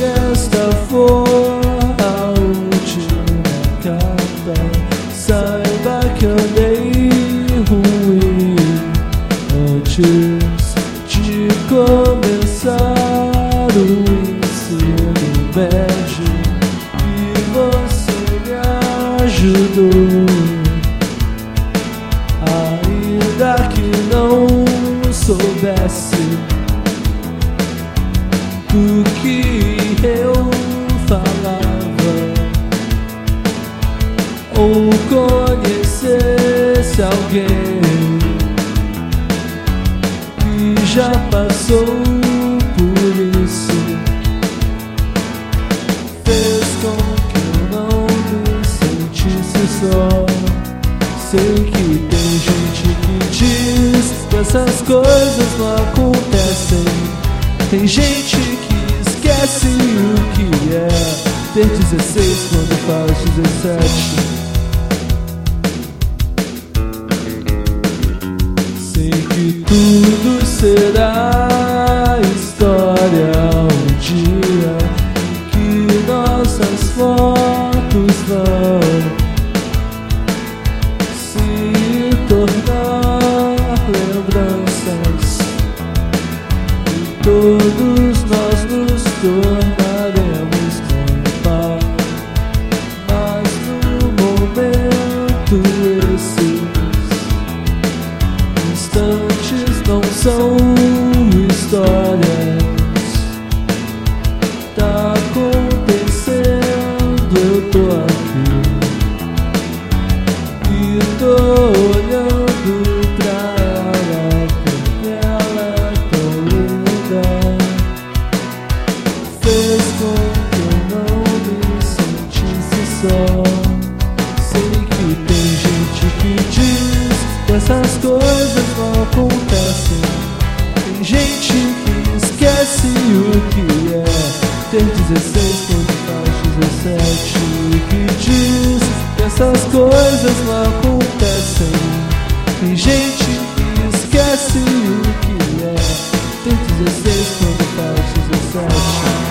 esta for a última carta, saiba que andei ruim antes de começar o ensino médio, e você me ajudou, ainda que não soubesse do que eu falava, ou conhecesse alguém que já passou por isso, fez com que eu não me sentisse só. Sei que tem gente que diz que essas coisas não acontecem. Tem gente que esquece o que é ter 16 quando faz 17. Sei que tudo será história um dia, que nossas fotos vão se tornar lembranças, e todos nós nos tornaremos pai. Mas no momento esses instantes não são histórias. Tá acontecendo, eu tô aqui e tô olhando pra ela, porque ela é tão linda. Fez com que eu não me sentisse só. Sei que tem gente que diz que essas coisas não acontecem. Tem gente que esquece o que é ter 16 quando faz 17, que diz que essas coisas não acontecem. Tem gente que esquece o que é ter 16 quando faz 17.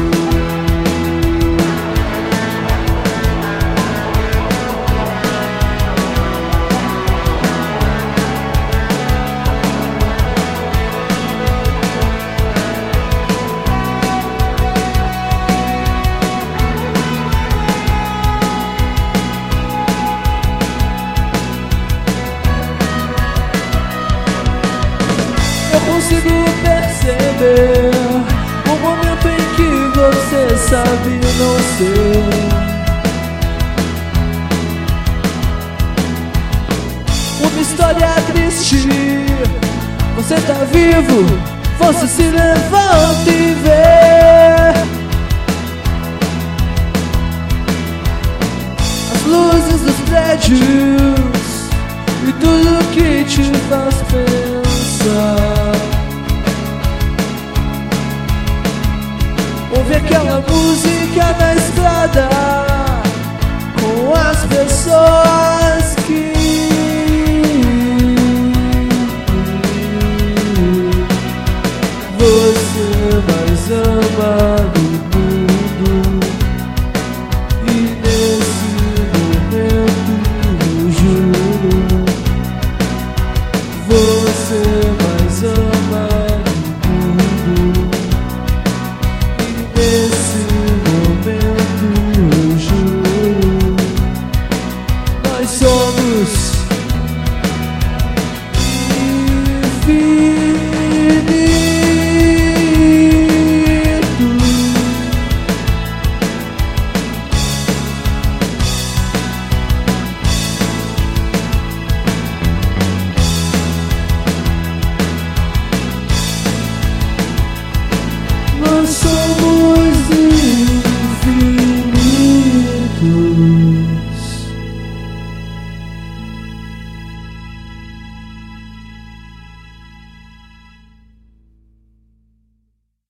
Consigo perceber o momento em que você sabe não ser. Uma história triste, você tá vivo, você se levanta e vê as luzes dos prédios e tudo que te faz pensar. Ouve aquela música na estrada com as pessoas